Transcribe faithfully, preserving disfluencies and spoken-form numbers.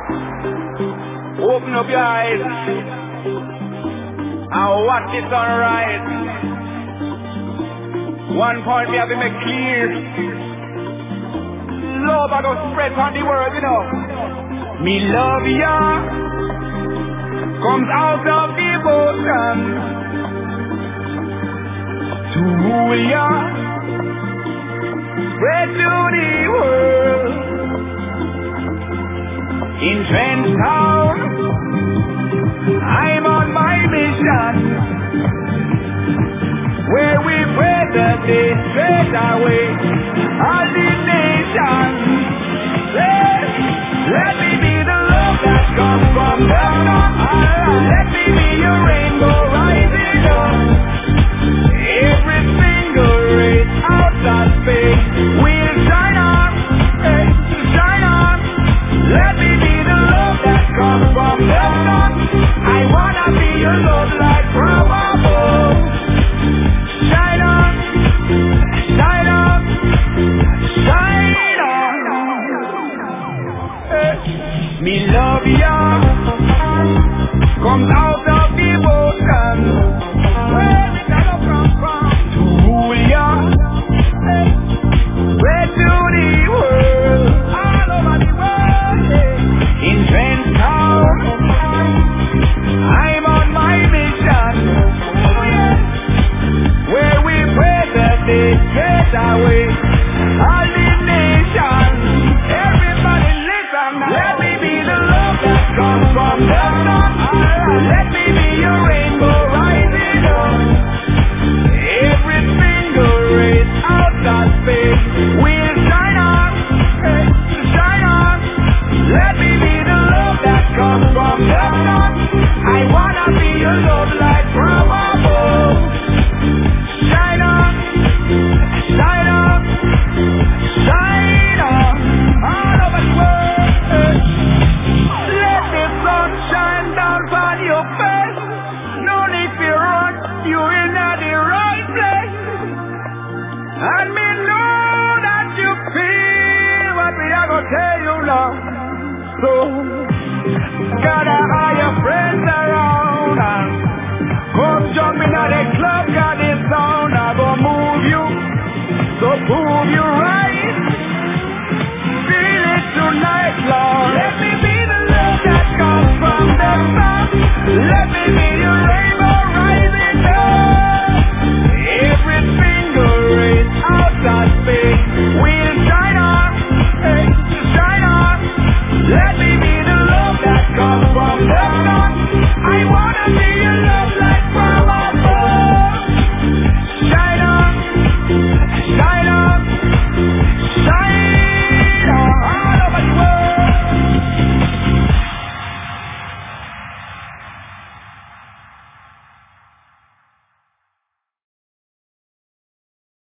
Open up your eyes and watch it sunrise. One point we have to make clear. Love I go spread on the world, you know. Me love ya comes out of devotion to rule ya, spread to the world. In Trenchtown, I'm on my mission, where we pray that they straight away all the nation. Let, let me be the love that comes from the north. Let me be your rainbow rising up. Every single race out of space will shine on, hey, shine on. Let me be the love that comes from the north. I wanna be your love light from above. Shine on, shine on, shine on. Hey. Me love ya comes out of devotion. Where we gotta come from to rule ya, hey. Spread to the world, all over the world. Hey. In Trenchtown, I'm on my mission, oh yeah, where we pray that they straight away all the nation. Everybody listen now. Let me be the love that comes from the north. Let me be your rainbow rising up. Every single race out of space will shine on, hey, shine on. Let me be the love that comes from the north. I wanna be your love light from above. Shine on, shine on, shine on, all over the world. Hey. Let the sun shine down on your face. No need to run, you in the right place. And me know that you feel what we are gonna tell you now. So, gotta